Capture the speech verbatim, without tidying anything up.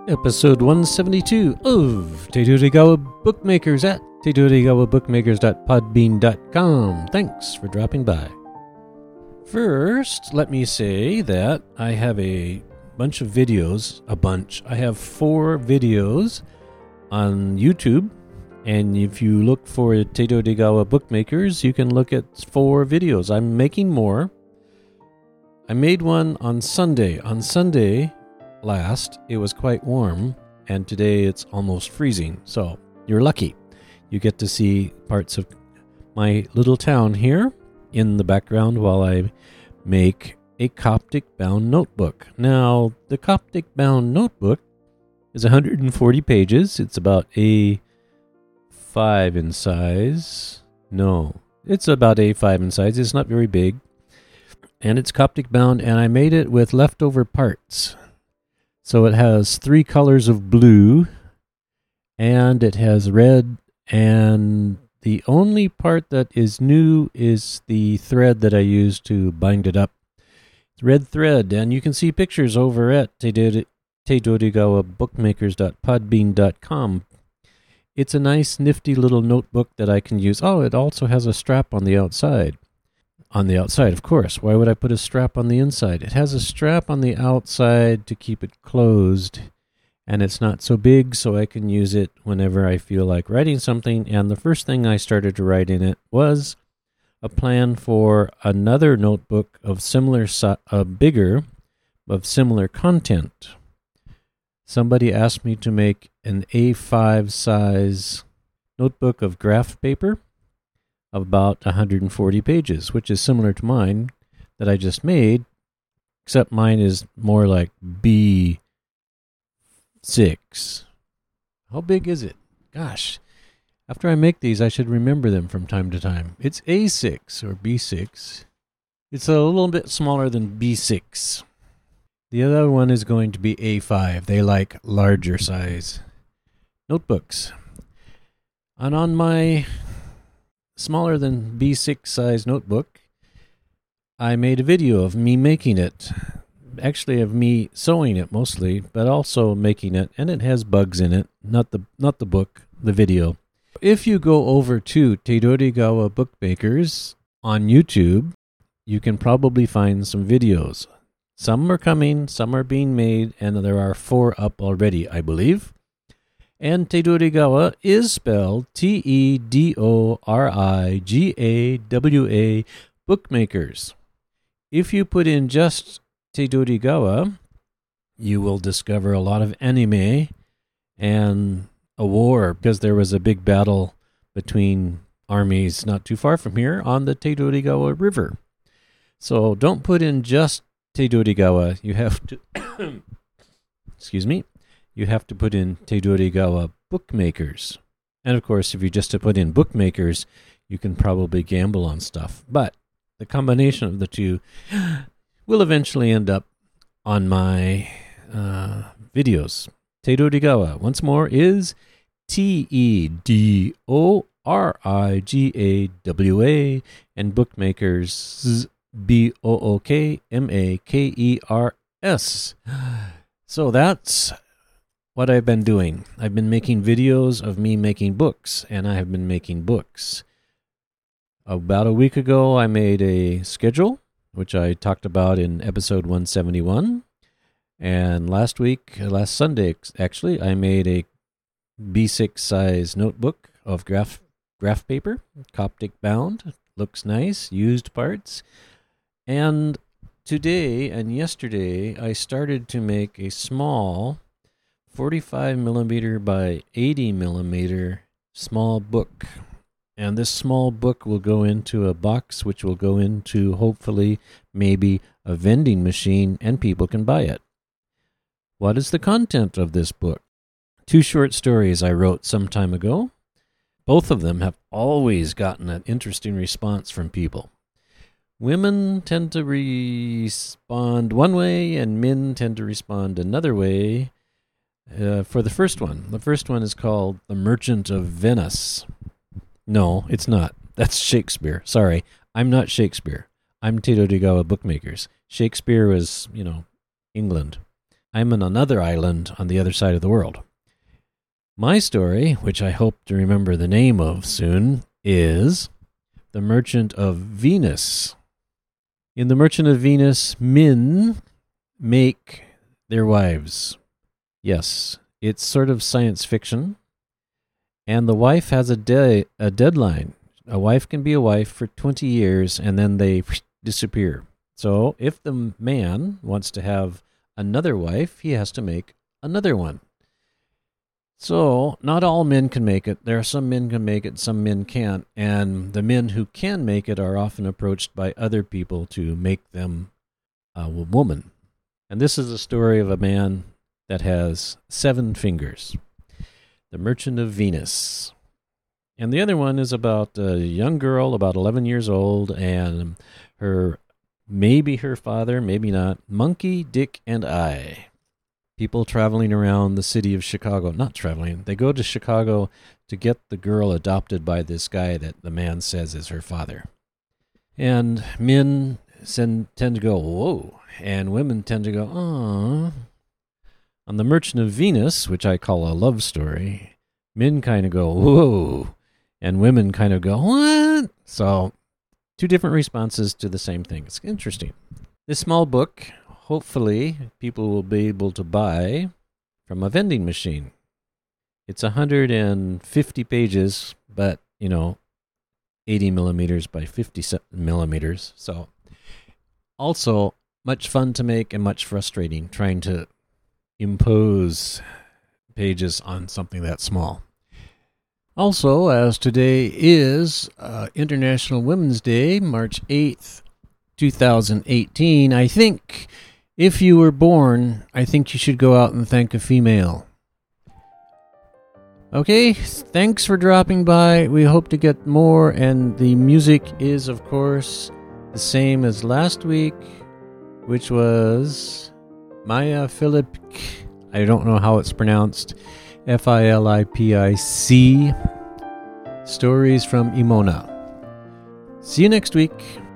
Episode one seventy-two of Teidorigawa Bookmakers at teidorigawa bookmakers dot podbean dot com. Thanks for dropping by. First, let me say that I have a bunch of videos, a bunch. I have four videos on YouTube, and if you look for Teidorigawa Bookmakers, you can look at four videos. I'm making more. I made one on Sunday. On Sunday last, it was quite warm, and today it's almost freezing, so you're lucky. You get to see parts of my little town here in the background while I make a Coptic-bound notebook. Now, the Coptic-bound notebook is one hundred forty pages. It's about A five in size. No, it's about A five in size. It's not very big. And it's Coptic-bound, and I made it with leftover parts. So it has three colors of blue, and it has red, and the only part that is new is the thread that I used to bind it up. It's red thread, and you can see pictures over at teidorigawa bookmakers dot podbean dot com. It's a nice, nifty little notebook that I can use. Oh, it also has a strap on the outside. On the outside, of course. Why would I put a strap on the inside? It has a strap on the outside to keep it closed, and it's not so big, so I can use it whenever I feel like writing something. And the first thing I started to write in it was a plan for another notebook of similar, uh, bigger, of similar content. Somebody asked me to make an A five size notebook of graph paper of about one hundred forty pages, which is similar to mine that I just made, except mine is more like B six. How big is it? Gosh, after I make these, I should remember them from time to time. It's A six or B six. It's a little bit smaller than B six. The other one is going to be A five. They like larger size notebooks. And on my smaller than B six size notebook, I made a video of me making it. Actually, of me sewing it mostly, but also making it, and it has bugs in it. Not the not the book, the video. If you go over to Teidorigawa Bookmakers on YouTube, you can probably find some videos. Some are coming, some are being made, and there are four up already, I believe. And Teidorigawa is spelled T E D O R I G A W A Bookmakers. If you put in just Teidorigawa, you will discover a lot of anime and a war, because there was a big battle between armies not too far from here on the Teidorigawa River. So don't put in just Teidorigawa. You have to, excuse me, you have to put in Teidorigawa Bookmakers. And of course, if you just to put in Bookmakers, you can probably gamble on stuff. But the combination of the two will eventually end up on my uh, videos. Teidorigawa, once more, is T E D O R I G A W A, and Bookmakers, B O O K M A K E R S. So that's what I've been doing. I've been making videos of me making books, and I have been making books. About a week ago, I made a schedule, which I talked about in episode one seventy-one. And last week, last Sunday, actually, I made a B six size notebook of graph, graph paper, Coptic bound. Looks nice, used parts. And today and yesterday, I started to make a small forty-five millimeter by eighty millimeter small book. And this small book will go into a box, which will go into, hopefully, maybe a vending machine, and people can buy it. What is the content of this book? Two short stories I wrote some time ago. Both of them have always gotten an interesting response from people. Women tend to respond one way, and men tend to respond another way. Uh, for the first one, the first one is called The Merchant of Venice. No, it's not. That's Shakespeare. Sorry, I'm not Shakespeare. I'm Teidorigawa Bookmakers. Shakespeare was, you know, England. I'm on another island on the other side of the world. My story, which I hope to remember the name of soon, is The Merchant of Venus. In The Merchant of Venus, men make their wives. Yes, it's sort of science fiction. And the wife has a, de- a deadline. A wife can be a wife for twenty years and then they disappear. So if the man wants to have another wife, he has to make another one. So not all men can make it. There are some men can make it, some men can't. And the men who can make it are often approached by other people to make them a woman. And this is a story of a man that has seven fingers. The Merchant of Venus. And the other one is about a young girl, about eleven years old, and her, maybe her father, maybe not, Monkey, Dick, and I. People traveling around the city of Chicago. Not traveling. They go to Chicago to get the girl adopted by this guy that the man says is her father. And men send, tend to go, whoa. And women tend to go, aww. On The Merchant of Venus, which I call a love story, men kind of go, whoa. And women kind of go, what? So, two different responses to the same thing. It's interesting. This small book, hopefully, people will be able to buy from a vending machine. It's one hundred fifty pages, but, you know, eighty millimeters by fifty millimeters. So, also, much fun to make and much frustrating trying to impose pages on something that small. Also, as today is uh, International Women's Day, March eighth, twenty eighteen, I think if you were born, I think you should go out and thank a female. Okay, thanks for dropping by. We hope to get more, and the music is, of course, the same as last week, which was Maya Philipic. I don't know how it's pronounced. F I L I P I C. Stories from Emona. See you next week.